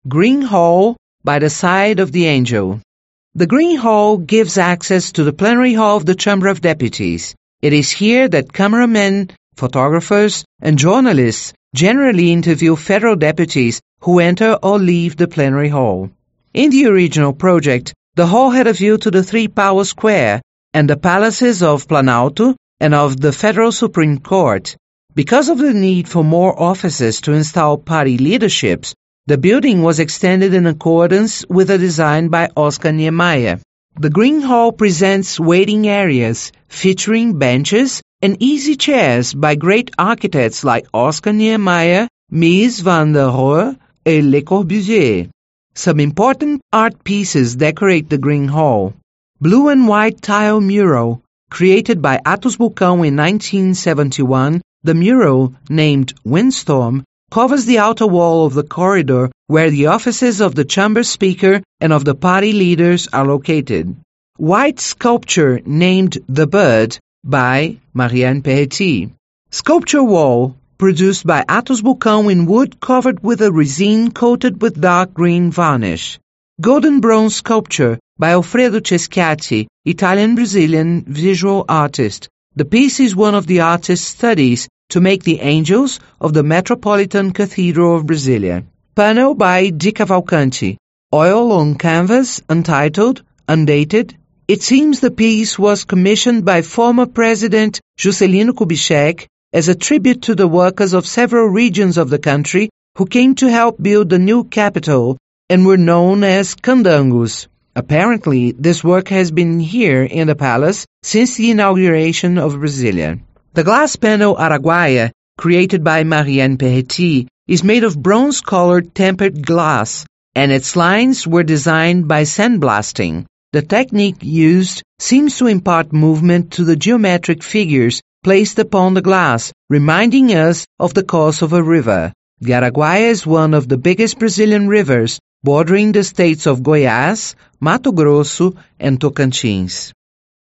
Green Hall by the side of the angel. The Green Hall gives access to the plenary hall of the Chamber of Deputies. It is here that cameramen, photographers, and journalists generally interview federal deputies who enter or leave the plenary hall. In the original project, the hall had a view to the Three Power Square and the palaces of Planalto and of the Federal Supreme Court. Because of the need for more offices to install party leaderships, the building was extended in accordance with a design by Oscar Niemeyer. The Green Hall presents waiting areas featuring benches and easy chairs by great architects like Oscar Niemeyer, Mies van der Rohe, and Le Corbusier. Some important art pieces decorate the Green Hall. Blue and white tile mural, created by Atos Bulcão in 1971, the mural, named Windstorm, covers the outer wall of the corridor where the offices of the chamber speaker and of the party leaders are located. White sculpture named The Bird by Marianne Perretti. Sculpture wall produced by Atos Bulcão in wood covered with a resin coated with dark green varnish. Golden bronze sculpture by Alfredo Cescati, Italian-Brazilian visual artist. The piece is one of the artist's studies to make the angels of the Metropolitan Cathedral of Brasilia. Panel by Di Cavalcanti. Oil on canvas, untitled, undated. It seems the piece was commissioned by former President Juscelino Kubitschek as a tribute to the workers of several regions of the country who came to help build the new capital and were known as candangos. Apparently, this work has been here in the palace since the inauguration of Brasilia. The glass panel Araguaia, created by Marianne Perretti, is made of bronze-colored tempered glass, and its lines were designed by sandblasting. The technique used seems to impart movement to the geometric figures placed upon the glass, reminding us of the course of a river. The Araguaia is one of the biggest Brazilian rivers, bordering the states of Goiás, Mato Grosso, and Tocantins.